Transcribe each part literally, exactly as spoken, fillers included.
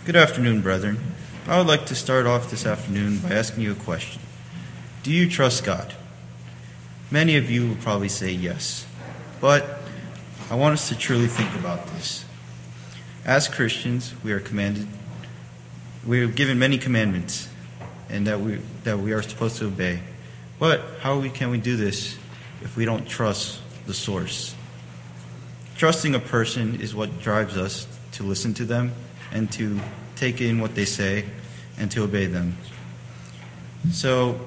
Good afternoon, brethren. I would like to start off this afternoon by asking you a question. Do you trust God? Many of you will probably say yes, but I want us to truly think about this. As Christians, we are commanded, we are given many commandments, and that we that we are supposed to obey. But how we, can we do this if we don't trust the source? Trusting a person is what drives us to listen to them and to take in what they say and to obey them. So,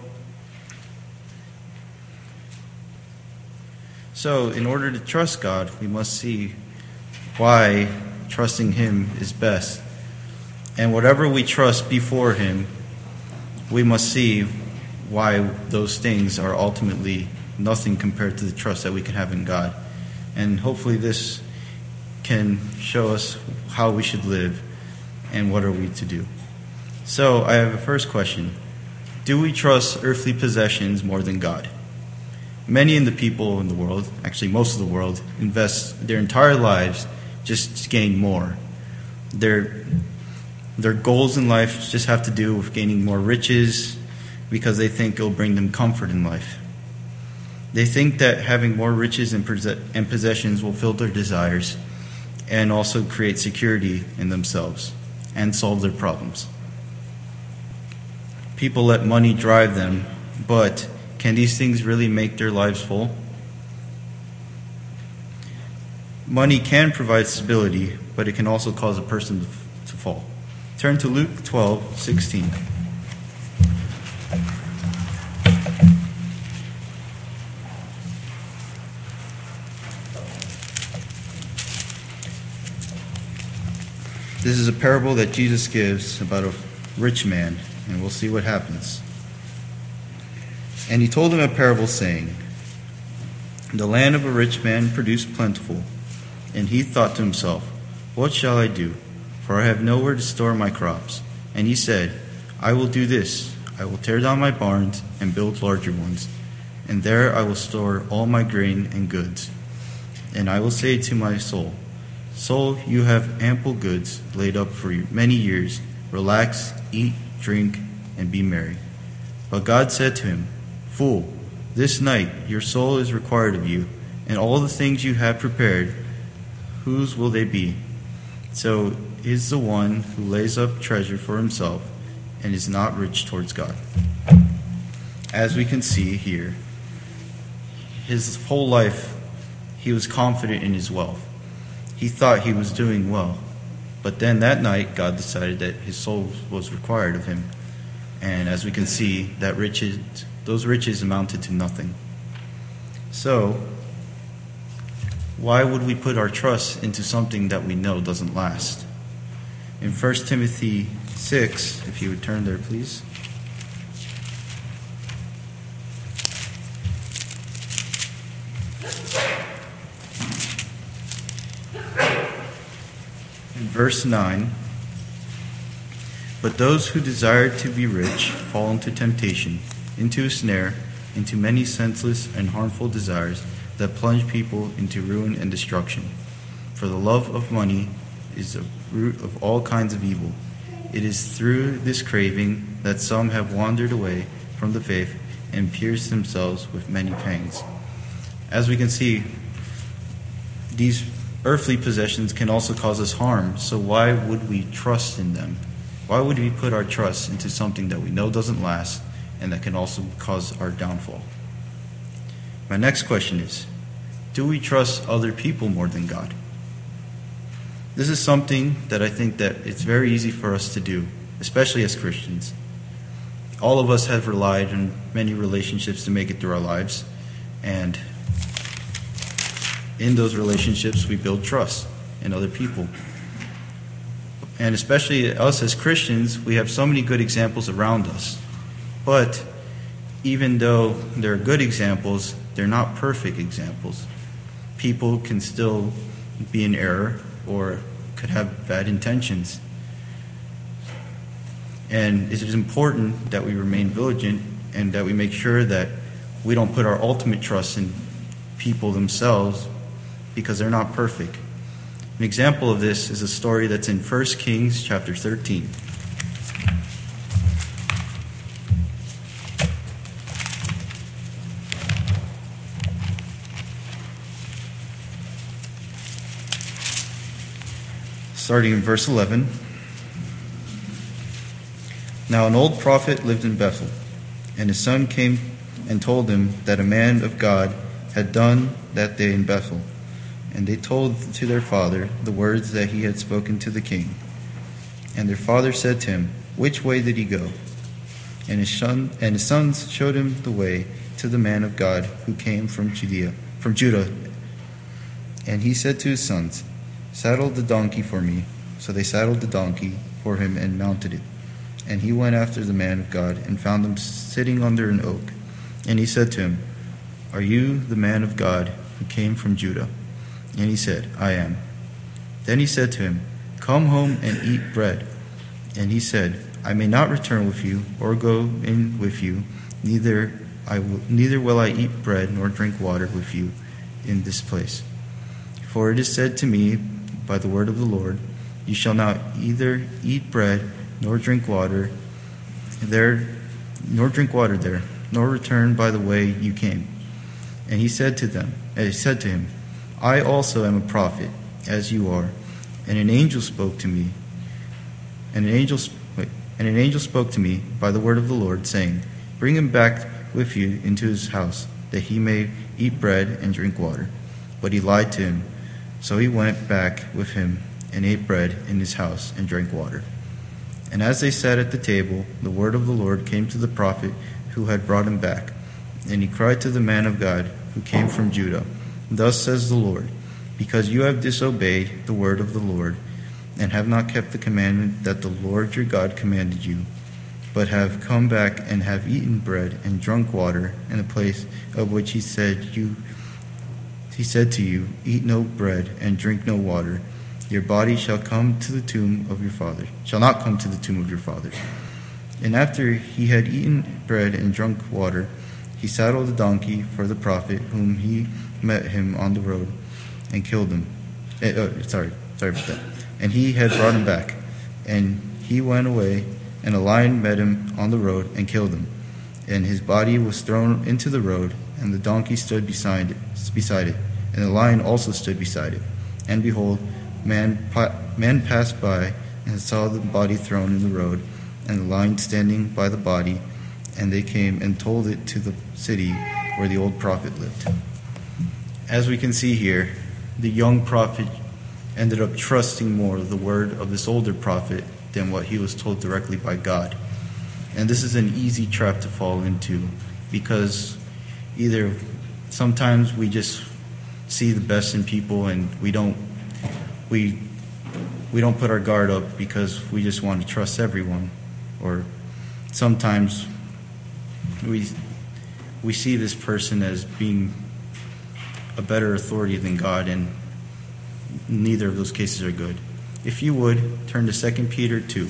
so in order to trust God, we must see why trusting Him is best. And whatever we trust before Him, we must see why those things are ultimately nothing compared to the trust that we can have in God. And hopefully this can show us how we should live and what are we to do. So I have a first question. Do we trust earthly possessions more than God? Many in the people in the world, actually most of the world, invest their entire lives just to gain more. Their, their goals in life just have to do with gaining more riches because they think it'll bring them comfort in life. They think that having more riches and possessions will fill their desires and also create security in themselves and solve their problems. People let money drive them, but can these things really make their lives full? Money can provide stability, but it can also cause a person to fall. Turn to Luke twelve sixteen. This is a parable that Jesus gives about a rich man, and we'll see what happens. And he told him a parable saying, "The land of a rich man produced plentiful, and he thought to himself, 'What shall I do? For I have nowhere to store my crops.' And he said, 'I will do this. I will tear down my barns and build larger ones, and there I will store all my grain and goods. And I will say to my soul, Soul, you have ample goods laid up for many years. Relax, eat, drink, and be merry.' But God said to him, 'Fool, this night your soul is required of you, and all the things you have prepared, whose will they be? So is the one who lays up treasure for himself and is not rich towards God.'" As we can see here, his whole life he was confident in his wealth. He thought he was doing well. But then that night, God decided that his soul was required of him. And as we can see, that riches, those riches amounted to nothing. So, why would we put our trust into something that we know doesn't last? In First Timothy six, if you would turn there, please. Verse nine, "But those who desire to be rich fall into temptation, into a snare, into many senseless and harmful desires that plunge people into ruin and destruction. For the love of money is the root of all kinds of evil. It is through this craving that some have wandered away from the faith and pierced themselves with many pangs." As we can see, these earthly possessions can also cause us harm, so why would we trust in them? Why would we put our trust into something that we know doesn't last and that can also cause our downfall? My next question is, do we trust other people more than God? This is something that I think that it's very easy for us to do, especially as Christians. All of us have relied on many relationships to make it through our lives, and in those relationships, we build trust in other people. And especially us as Christians, we have so many good examples around us. But even though they're good examples, they're not perfect examples. People can still be in error or could have bad intentions. And it is important that we remain vigilant and that we make sure that we don't put our ultimate trust in people themselves, because they're not perfect. An example of this is a story that's in First Kings chapter thirteen. Starting in verse eleven. Now an old prophet lived in Bethel, and his son came and told him that a man of God had done that day in Bethel. And they told to their father the words that he had spoken to the king. And their father said to him, "Which way did he go?" And his son and his sons showed him the way to the man of God who came from Judea, from Judah. And he said to his sons, "Saddle the donkey for me." So they saddled the donkey for him and mounted it. And he went after the man of God and found him sitting under an oak. And he said to him, "Are you the man of God who came from Judah?" And he said, "I am." Then he said to him, "Come home and eat bread." And he said, "I may not return with you or go in with you, neither I will, neither will I eat bread nor drink water with you in this place. For it is said to me by the word of the Lord, you shall not either eat bread nor drink water there, nor drink water there, nor return by the way you came." And he said to them, and he said to him, "I also am a prophet, as you are. And an angel spoke to me, and an angel, wait, and an angel spoke to me by the word of the Lord, saying, Bring him back with you into his house, that he may eat bread and drink water." But he lied to him. So he went back with him and ate bread in his house and drank water. And as they sat at the table, the word of the Lord came to the prophet who had brought him back. And he cried to the man of God who came from Judah, "Thus says the Lord, because you have disobeyed the word of the Lord, and have not kept the commandment that the Lord your God commanded you, but have come back and have eaten bread and drunk water in a place of which he said you he said to you, Eat no bread and drink no water, your body shall come to the tomb of your father, shall not come to the tomb of your fathers." And after he had eaten bread and drunk water, he saddled the donkey for the prophet whom he met him on the road and killed him. Uh, oh, sorry, sorry about that. And he had brought him back. And he went away, and a lion met him on the road and killed him. And his body was thrown into the road, and the donkey stood beside it, beside it. And the lion also stood beside it. And behold, man, man passed by and saw the body thrown in the road, and the lion standing by the body. And they came and told it to the city where the old prophet lived. As we can see here, the young prophet ended up trusting more the word of this older prophet than what he was told directly by God. And this is an easy trap to fall into, because either sometimes we just see the best in people and we don't we we don't put our guard up because we just want to trust everyone, or sometimes we we see this person as being a better authority than God, and neither of those cases are good. If you would, turn to Second Peter two.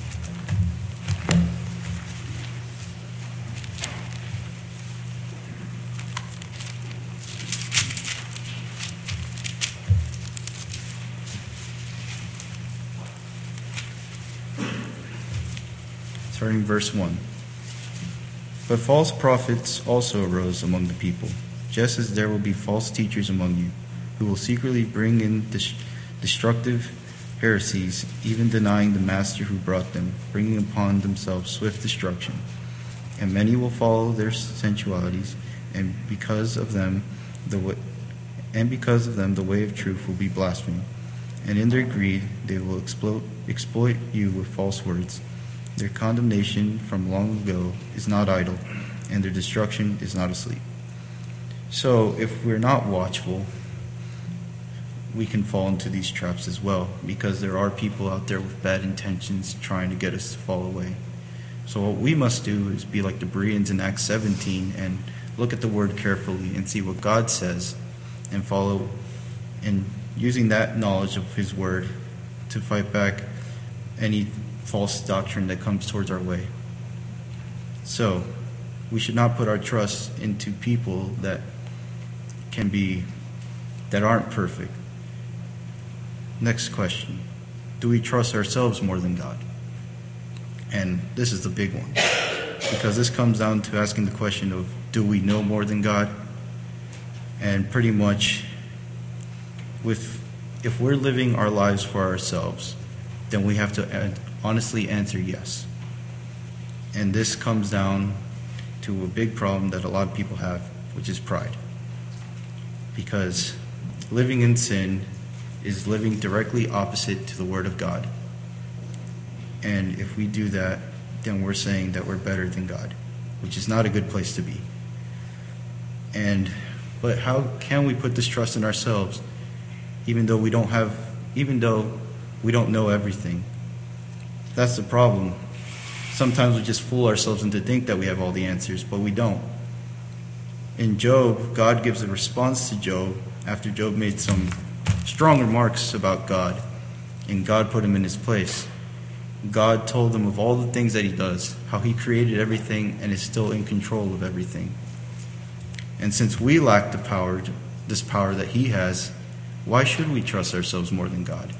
Starting verse one. "But false prophets also arose among the people, just as there will be false teachers among you, who will secretly bring in destructive heresies, even denying the master who brought them, bringing upon themselves swift destruction. And many will follow their sensualities, and because of them the way, and because of them the way of truth will be blasphemed. And in their greed they will exploit, exploit you with false words. Their condemnation from long ago is not idle, and their destruction is not asleep." So if we're not watchful, we can fall into these traps as well, because there are people out there with bad intentions trying to get us to fall away. So what we must do is be like the Bereans in Acts seventeen and look at the word carefully and see what God says, and follow, and using that knowledge of his word to fight back any false doctrine that comes towards our way. So we should not put our trust into people that can be that aren't perfect. Next question. Do we trust ourselves more than God? And this is the big one, because this comes down to asking the question of, do we know more than God? And pretty much, with if we're living our lives for ourselves, then we have to honestly answer yes. And this comes down to a big problem that a lot of people have, which is pride. Because living in sin is living directly opposite to the Word of God. And if we do that, then we're saying that we're better than God, which is not a good place to be. And but how can we put this trust in ourselves, even though we don't have, even though we don't know everything? That's the problem. Sometimes we just fool ourselves into think that we have all the answers, but we don't. In Job, God gives a response to Job after Job made some strong remarks about God, and God put him in his place. God told him of all the things that he does, how he created everything and is still in control of everything. And since we lack the power, this power that he has, why should we trust ourselves more than God?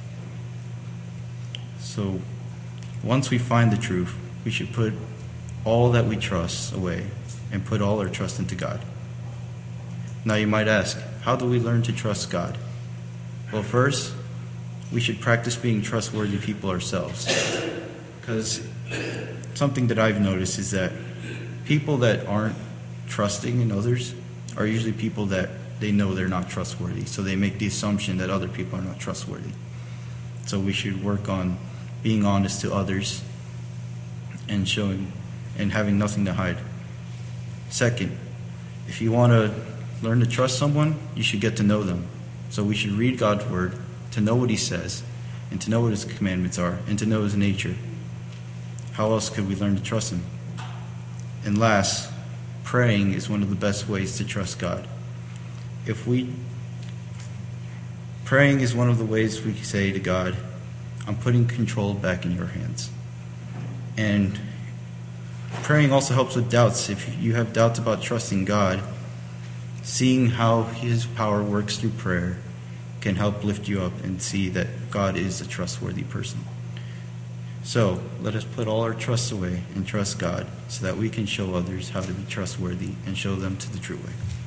So, once we find the truth, we should put all that we trust away and put all our trust into God. Now you might ask, how do we learn to trust God? Well, first, we should practice being trustworthy people ourselves. Because something that I've noticed is that people that aren't trusting in others are usually people that they know they're not trustworthy. So they make the assumption that other people are not trustworthy. So we should work on being honest to others and showing and having nothing to hide. Second, if you want to learn to trust someone, you should get to know them. So we should read God's word to know what he says and to know what his commandments are and to know his nature. How else could we learn to trust him? And last, praying is one of the best ways to trust God. If we praying is one of the ways we say to God, I'm putting control back in your hands. And praying also helps with doubts. If you have doubts about trusting God, seeing how his power works through prayer can help lift you up and see that God is a trustworthy person. So let us put all our trust away and trust God so that we can show others how to be trustworthy and show them to the true way.